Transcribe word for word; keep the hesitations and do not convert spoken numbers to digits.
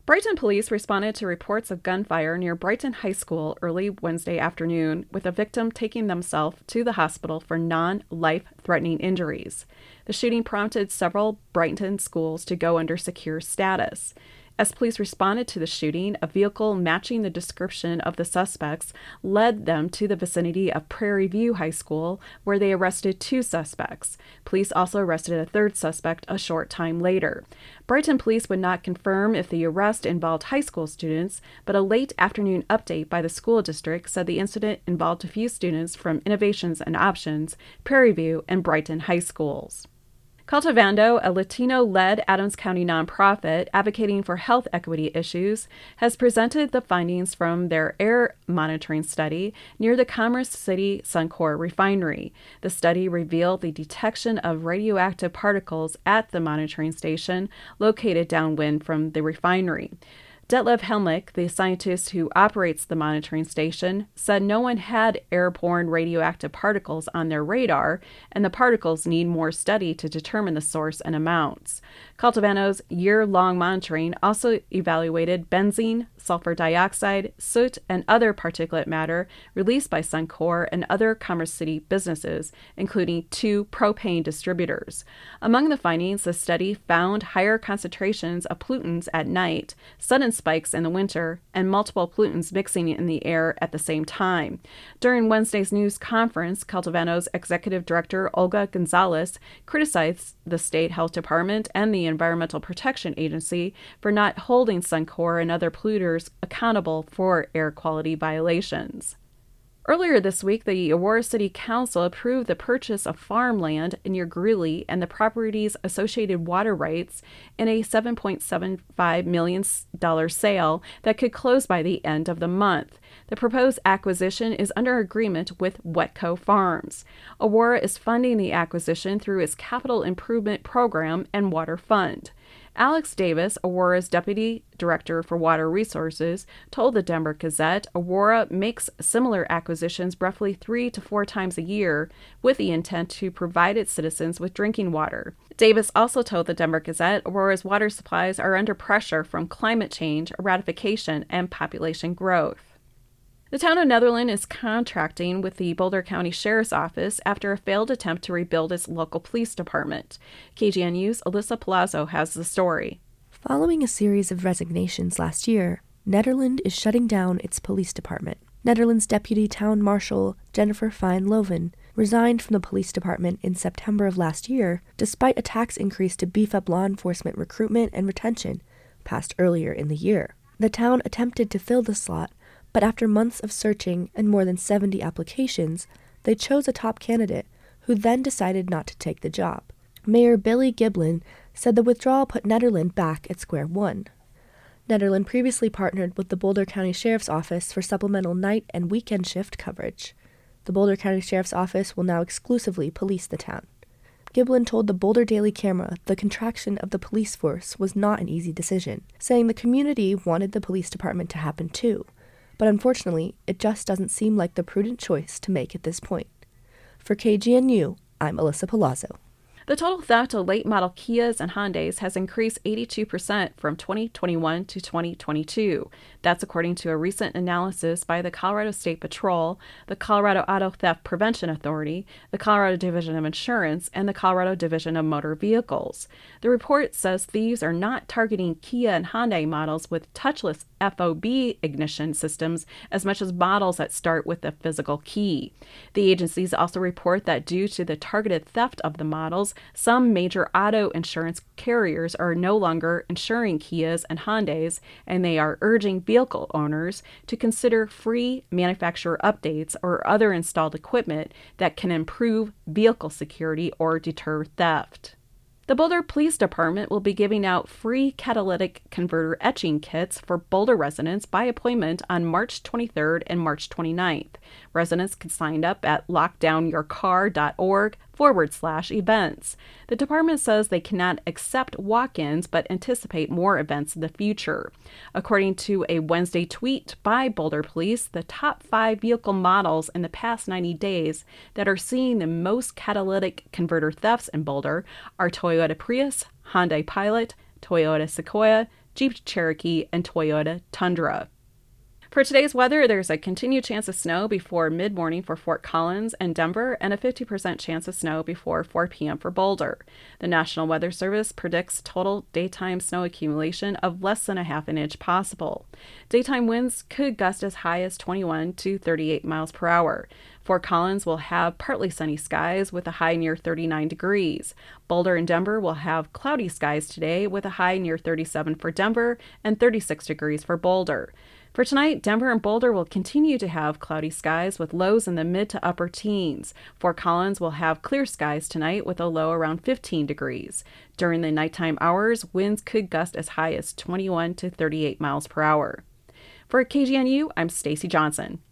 Brighton police responded to reports of gunfire near Brighton High School early Wednesday afternoon, with a victim taking themselves to the hospital for non-life-threatening injuries. The shooting prompted several Brighton schools to go under secure status. As police responded to the shooting, a vehicle matching the description of the suspects led them to the vicinity of Prairie View High School, where they arrested two suspects. Police also arrested a third suspect a short time later. Brighton police would not confirm if the arrest involved high school students, but a late afternoon update by the school district said the incident involved a few students from Innovations and Options, Prairie View, and Brighton high schools. Cultivando, a Latino-led Adams County nonprofit advocating for health equity issues, has presented the findings from their air monitoring study near the Commerce City Suncor refinery. The study revealed the detection of radioactive particles at the monitoring station located downwind from the refinery. Detlev Helmich, the scientist who operates the monitoring station, said no one had airborne radioactive particles on their radar, and the particles need more study to determine the source and amounts. Cultivando's year-long monitoring also evaluated benzene, sulfur dioxide, soot, and other particulate matter released by Suncor and other Commerce City businesses, including two propane distributors. Among the findings, the study found higher concentrations of pollutants at night, sudden spikes in the winter, and multiple pollutants mixing in the air at the same time. During Wednesday's news conference, Cultivando's executive director, Olga Gonzalez, criticized the state health department and the Environmental Protection Agency for not holding Suncor and other polluters accountable for air quality violations. Earlier this week, the Aurora City Council approved the purchase of farmland near Greeley and the property's associated water rights in a seven point seven five million dollars sale that could close by the end of the month. The proposed acquisition is under agreement with Wetco Farms. Aurora is funding the acquisition through its Capital Improvement Program and Water Fund. Alex Davis, Aurora's Deputy Director for Water Resources, told the Denver Gazette Aurora makes similar acquisitions roughly three to four times a year with the intent to provide its citizens with drinking water. Davis also told the Denver Gazette Aurora's water supplies are under pressure from climate change, ratification, and population growth. The town of Netherland is contracting with the Boulder County Sheriff's Office after a failed attempt to rebuild its local police department. K G N U's Alyssa Palazzo has the story. Following a series of resignations last year, Netherland is shutting down its police department. Netherland's Deputy Town Marshal, Jennifer Fine-Loven, resigned from the police department in September of last year, despite a tax increase to beef up law enforcement recruitment and retention passed earlier in the year. The town attempted to fill the slot, but after months of searching and more than seventy applications, they chose a top candidate, who then decided not to take the job. Mayor Billy Giblin said the withdrawal put Netherland back at square one. Netherland previously partnered with the Boulder County Sheriff's Office for supplemental night and weekend shift coverage. The Boulder County Sheriff's Office will now exclusively police the town. Giblin told the Boulder Daily Camera the contraction of the police force was not an easy decision, saying the community wanted the police department to happen too. But unfortunately, it just doesn't seem like the prudent choice to make at this point. For K G N U, I'm Alyssa Palazzo. The total theft of late model Kias and Hyundais has increased eighty-two percent from twenty twenty-one to twenty twenty-two. That's according to a recent analysis by the Colorado State Patrol, the Colorado Auto Theft Prevention Authority, the Colorado Division of Insurance, and the Colorado Division of Motor Vehicles. The report says thieves are not targeting Kia and Hyundai models with touchless F O B ignition systems as much as models that start with a physical key. The agencies also report that due to the targeted theft of the models, some major auto insurance carriers are no longer insuring Kias and Hyundais, and they are urging vehicle owners to consider free manufacturer updates or other installed equipment that can improve vehicle security or deter theft. The Boulder Police Department will be giving out free catalytic converter etching kits for Boulder residents by appointment on March twenty-third and March twenty-ninth. Residents can sign up at lockdownyourcar.org forward slash events. The department says they cannot accept walk-ins but anticipate more events in the future. According to a Wednesday tweet by Boulder Police, the top five vehicle models in the past ninety days that are seeing the most catalytic converter thefts in Boulder are Toyota Prius, Hyundai Pilot, Toyota Sequoia, Jeep Cherokee, and Toyota Tundra. For today's weather, there's a continued chance of snow before mid-morning for Fort Collins and Denver, and a fifty percent chance of snow before four p.m. for Boulder. The National Weather Service predicts total daytime snow accumulation of less than a half an inch possible. Daytime winds could gust as high as twenty-one to thirty-eight miles per hour. Fort Collins will have partly sunny skies with a high near thirty-nine degrees. Boulder and Denver will have cloudy skies today with a high near thirty-seven for Denver and thirty-six degrees for Boulder. For tonight, Denver and Boulder will continue to have cloudy skies with lows in the mid to upper teens. Fort Collins will have clear skies tonight with a low around fifteen degrees. During the nighttime hours, winds could gust as high as twenty-one to thirty-eight miles per hour. For K G N U, I'm Stacy Johnson.